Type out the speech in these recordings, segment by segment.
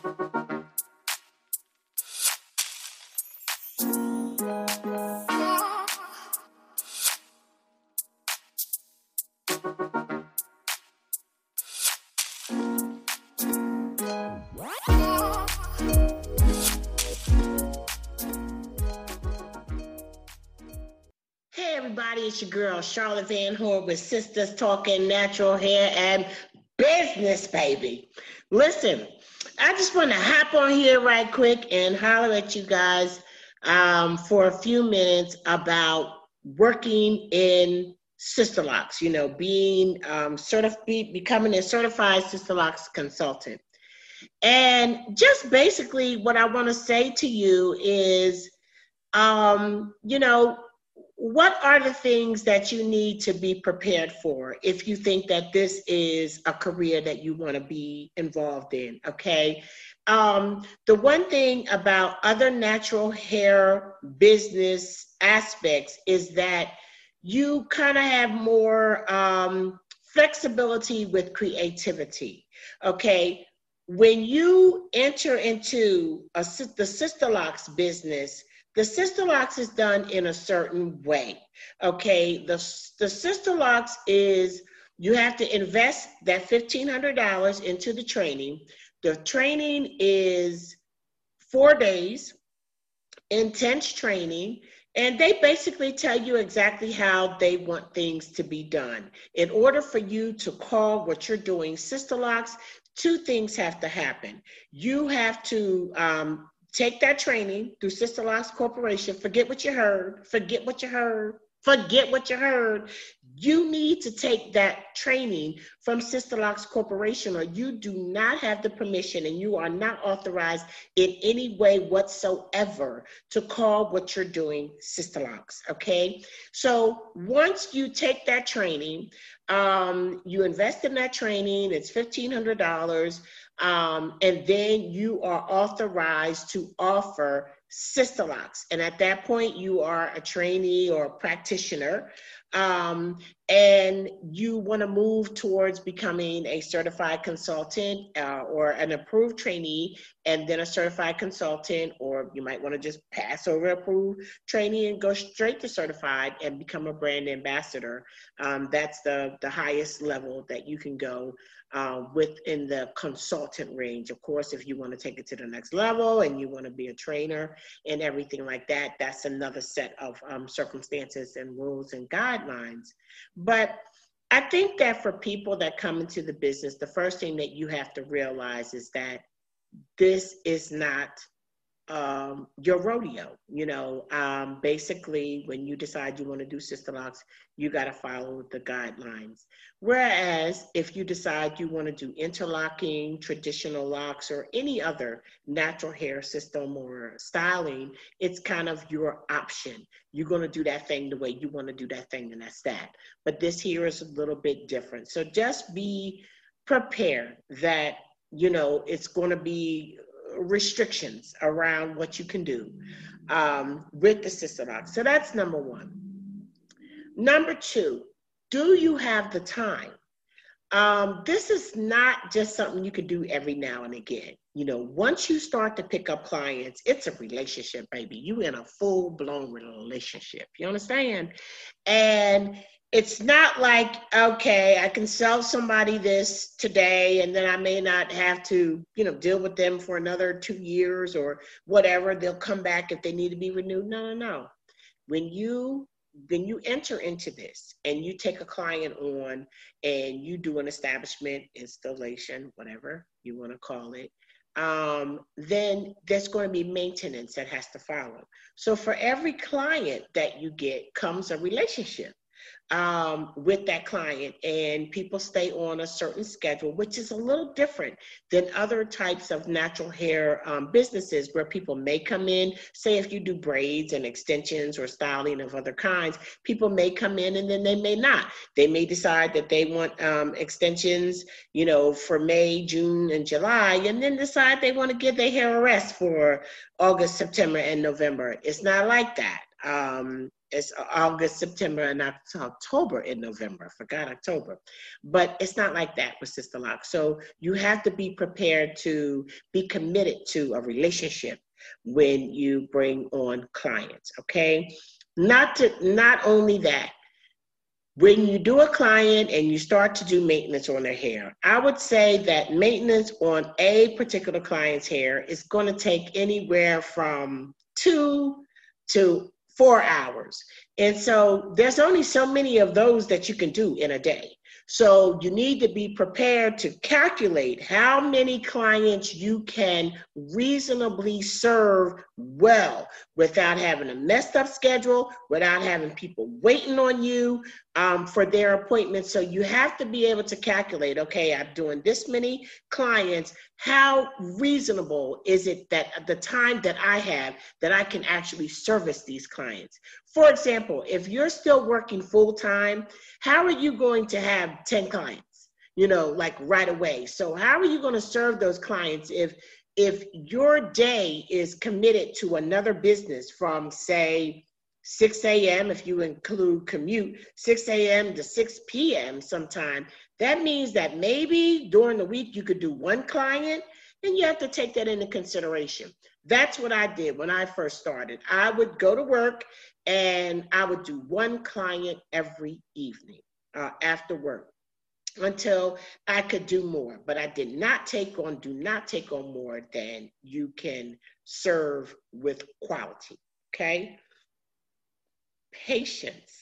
Hey everybody, it's your girl Charlotte Van Hoor with Sisters Talking Natural Hair and Business, baby. Listen, I just want to hop on here right quick and holler at you guys for a few minutes about working in Sister Locks. You know, being becoming a certified Sister Locks consultant. And just basically, what I want to say to you is, you know, what are the things that you need to be prepared for if you think that this is a career that you want to be involved in, okay? The one thing about other natural hair business aspects is that you kind of have more flexibility with creativity, okay? When you enter into the Sister Locks business, the Sister Locks is done in a certain way, okay? The Sister Locks is, you have to invest that $1,500 into the training. The training is 4 days, intense training, and they basically tell you exactly how they want things to be done. In order for you to call what you're doing Sister Locks, 2 things have to happen. You have to take that training through Sister Locks Corporation. Forget what you heard. You need to take that training from Sister Locks Corporation, or you do not have the permission and you are not authorized in any way whatsoever to call what you're doing Sister Locks, okay? So once you take that training, you invest in that training, it's $1,500, and then you are authorized to offer Sister Locks. And at that point, you are a trainee or a practitioner, and you want to move towards becoming a certified consultant or an approved trainee, and then a certified consultant, or you might want to just pass over approved trainee and go straight to certified and become a brand ambassador. That's the highest level that you can go within the consultant range. Of course, if you want to take it to the next level and you want to be a trainer and everything like that, that's another set of circumstances and rules and guidelines. But I think that for people that come into the business, the first thing that you have to realize is that this is not your rodeo. You know, basically when you decide you want to do Sister Locks, you got to follow the guidelines. Whereas if you decide you want to do interlocking, traditional locks, or any other natural hair system or styling, it's kind of your option. You're going to do that thing the way you want to do that thing, and that's that. But this here is a little bit different. So just be prepared that, you know, it's going to be restrictions around what you can do with the Sister Locks. So that's number one. Number two, do you have the time? This is not just something you can do every now and again. You know, once you start to pick up clients, it's a relationship, baby. You in a full-blown relationship. You understand? And it's not like, okay, I can sell somebody this today and then I may not have to, you know, deal with them for another 2 years or whatever. They'll come back if they need to be renewed. No. When you enter into this and you take a client on and you do an establishment, installation, whatever you want to call it, then there's going to be maintenance that has to follow. So for every client that you get comes a relationship with that client, and people stay on a certain schedule, which is a little different than other types of natural hair businesses where people may come in. Say if you do braids and extensions or styling of other kinds, people may come in and then they may not. They may decide that they want extensions, you know, for May, June, and July, and then decide they want to give their hair a rest for August, September, and November. It's not like that. It's August, September, and October and November. I forgot October. But it's not like that with Sister Lock. So you have to be prepared to be committed to a relationship when you bring on clients, okay? Not only that, when you do a client and you start to do maintenance on their hair, I would say that maintenance on a particular client's hair is going to take anywhere from 2 to 4 hours. And so there's only so many of those that you can do in a day. So you need to be prepared to calculate how many clients you can reasonably serve well without having a messed up schedule, without having people waiting on you for their appointments. So you have to be able to calculate, okay, I'm doing this many clients. How reasonable is it that the time that I have that I can actually service these clients? For example, if you're still working full time, how are you going to have 10 clients, like right away? So how are you going to serve those clients if your day is committed to another business from, say, 6 a.m., if you include commute, 6 a.m. to 6 p.m. sometime? That means that maybe during the week you could do one client, and you have to take that into consideration. That's what I did when I first started. I would go to work and I would do one client every evening after work until I could do more. But I do not take on more than you can serve with quality, okay? Patience.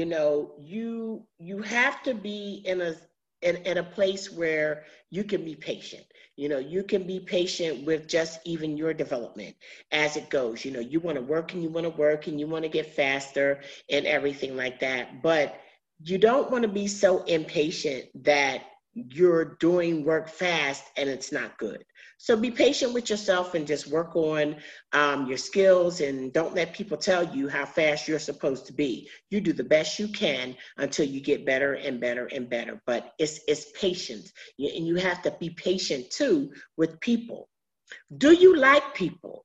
You have to be in a place where you can be patient. You can be patient with just even your development as it goes. You want to work and you want to work and you want to get faster and everything like that. But you don't want to be so impatient that you're doing work fast and it's not good. So be patient with yourself and just work on your skills, and don't let people tell you how fast you're supposed to be. You do the best you can until you get better and better and better. But it's patience, and you have to be patient too with people. Do you like people?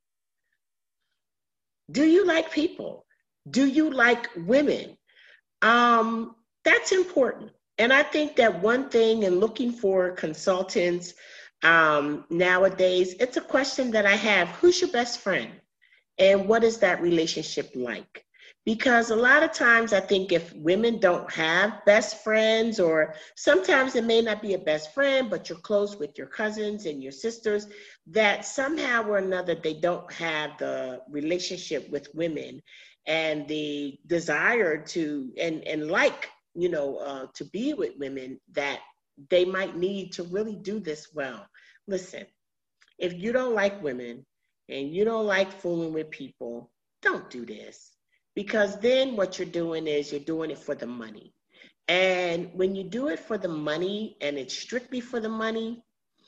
Do you like people? Do you like women? That's important. And I think that one thing in looking for consultants nowadays, it's a question that I have: who's your best friend? And what is that relationship like? Because a lot of times I think if women don't have best friends, or sometimes it may not be a best friend, but you're close with your cousins and your sisters, that somehow or another they don't have the relationship with women and the desire to and like to be with women that they might need to really do this well. Listen, if you don't like women and you don't like fooling with people, don't do this. Because then what you're doing is you're doing it for the money. And when you do it for the money and it's strictly for the money,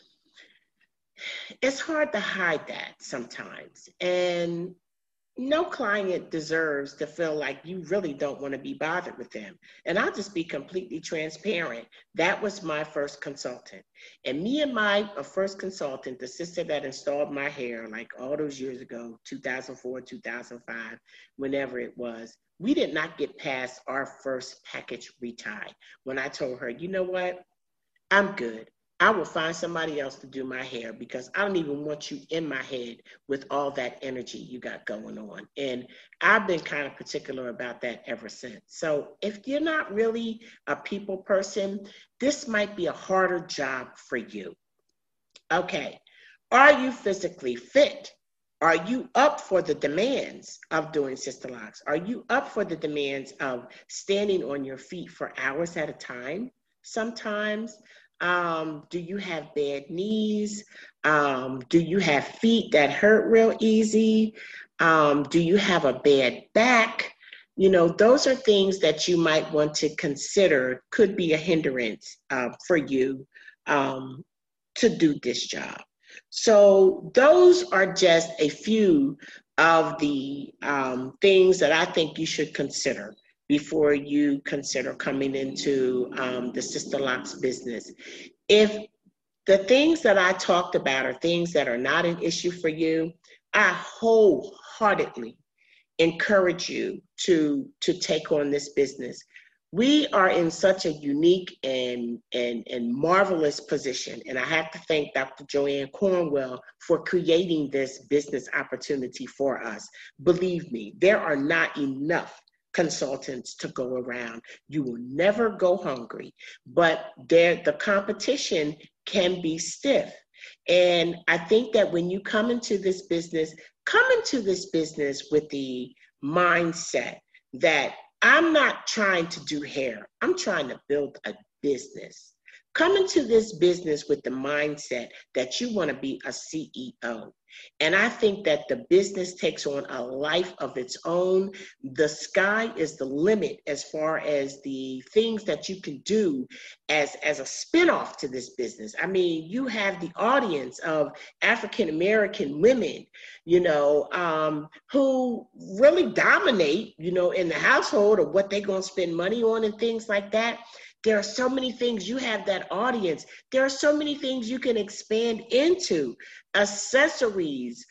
it's hard to hide that sometimes. And no client deserves to feel like you really don't want to be bothered with them. And I'll just be completely transparent. That was my first consultant. And me and my first consultant, the sister that installed my hair like all those years ago, 2004, 2005, whenever it was, we did not get past our first package retie when I told her, you know what, I'm good. I will find somebody else to do my hair because I don't even want you in my head with all that energy you got going on. And I've been kind of particular about that ever since. So if you're not really a people person, this might be a harder job for you. Okay. Are you physically fit? Are you up for the demands of doing Sister Locks? Are you up for the demands of standing on your feet for hours at a time? Sometimes. Do you have bad knees? Do you have feet that hurt real easy? Do you have a bad back? Those are things that you might want to consider could be a hindrance for you to do this job. So those are just a few of the things that I think you should consider before you consider coming into the Sister Locks business. If the things that I talked about are things that are not an issue for you, I wholeheartedly encourage you to take on this business. We are in such a unique and marvelous position. And I have to thank Dr. Joanne Cornwell for creating this business opportunity for us. Believe me, there are not enough consultants to go around. You will never go hungry, but the competition can be stiff. And I think that when you come into this business with the mindset that I'm not trying to do hair, I'm trying to build a business. Come into this business with the mindset that you want to be a CEO. And I think that the business takes on a life of its own. The sky is the limit as far as the things that you can do as a spinoff to this business. I mean, you have the audience of African American women, who really dominate, in the household of what they're going to spend money on and things like that. There are so many things. You have that audience. There are so many things you can expand into. Accessories,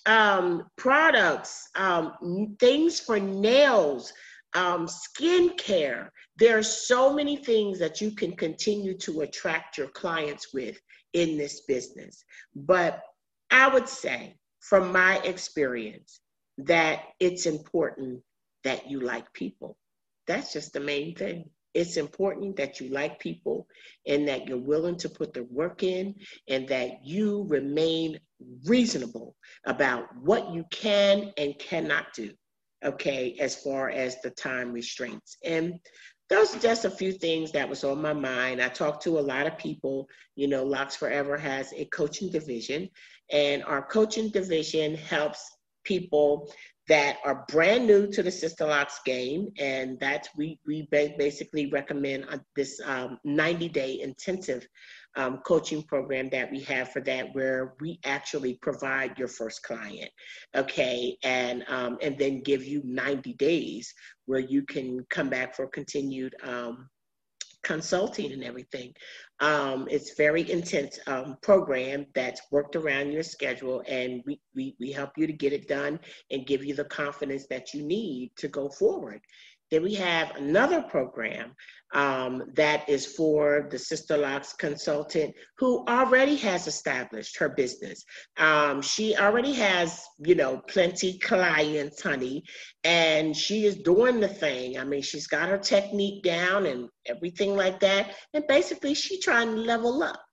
products, things for nails, skincare. There are so many things that you can continue to attract your clients with in this business. But I would say, from my experience, that it's important that you like people. That's just the main thing. It's important that you like people and that you're willing to put the work in and that you remain reasonable about what you can and cannot do, okay, as far as the time restraints. And those are just a few things that was on my mind. I talked to a lot of people. Locks Forever has a coaching division, and our coaching division helps people that are brand new to the Sister Locks game, and that's we basically recommend this 90-day intensive coaching program that we have for that, where we actually provide your first client, okay, and then give you 90 days where you can come back for continued consulting and everything. It's very intense program that's worked around your schedule, and we help you to get it done and give you the confidence that you need to go forward. Then we have another program that is for the Sister Locks consultant who already has established her business. She already has, plenty clients, honey, and she is doing the thing. I mean, she's got her technique down and everything like that. And basically, she's trying to level up.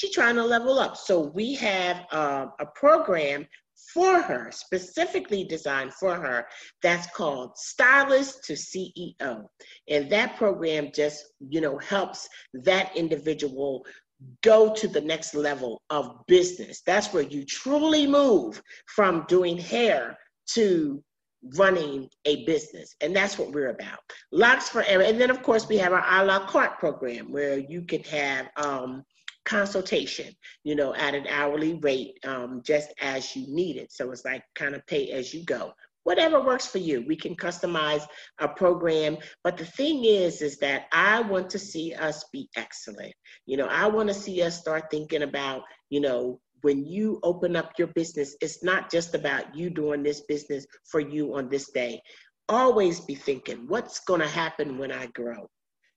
So we have a program for her, specifically designed for her, that's called Stylist to CEO. And that program just, helps that individual go to the next level of business. That's where you truly move from doing hair to running a business. And that's what we're about. Locks Forever. And then, of course, we have our a la carte program where you can have consultation, at an hourly rate, just as you need it. So it's like kind of pay as you go. Whatever works for you. We can customize a program. But the thing is that I want to see us be excellent. I want to see us start thinking about, when you open up your business, it's not just about you doing this business for you on this day. Always be thinking, what's going to happen when I grow?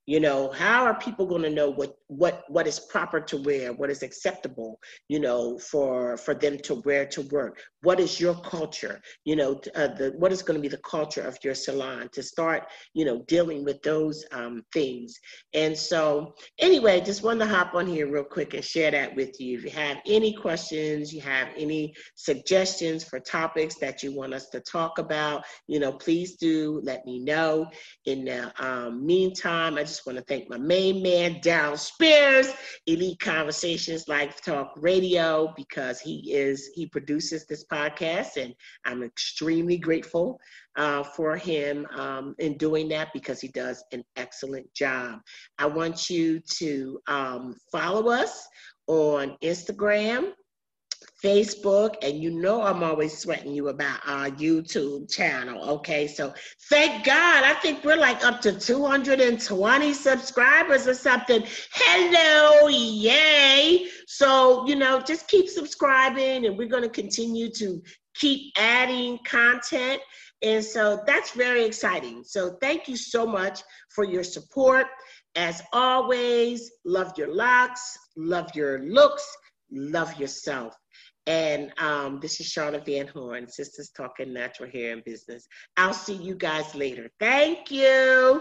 How are people going to know what is proper to wear, what is acceptable, for them to wear to work? What is your culture? What is going to be the culture of your salon, to start, dealing with those things. And so anyway, just wanted to hop on here real quick and share that with you. If you have any questions, you have any suggestions for topics that you want us to talk about, please do let me know. In the meantime, I just want to thank my main man, Daryl Spears, Elite Conversations Life Talk Radio, because he produces this podcast, and I'm extremely grateful for him in doing that, because he does an excellent job. I want you to follow us on Instagram, Facebook, and I'm always sweating you about our YouTube channel, okay? So thank God, I think we're like up to 220 subscribers or something. Hello, yay! So, just keep subscribing, and we're going to continue to keep adding content. And so that's very exciting. So thank you so much for your support. As always, love your locks, love your looks, love yourself. And this is Charlotte Van Horn, Sisters Talking Natural Hair and Business. I'll see you guys later. Thank you.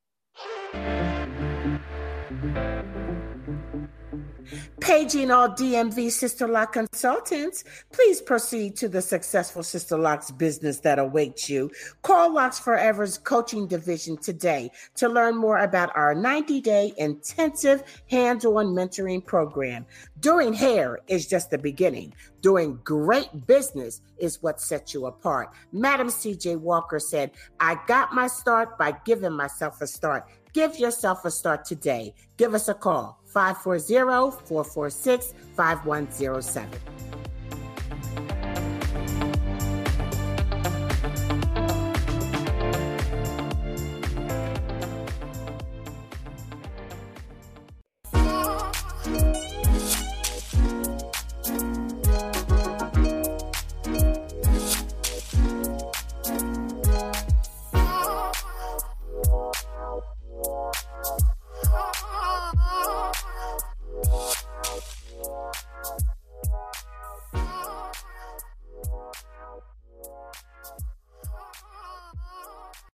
Paging all DMV Sister Lock consultants, please proceed to the successful Sister Locks business that awaits you. Call Locks Forever's coaching division today to learn more about our 90-day intensive hands-on mentoring program. Doing hair is just the beginning. Doing great business is what sets you apart. Madam C.J. Walker said, "I got my start by giving myself a start." Give yourself a start today. Give us a call, 540-446-5107.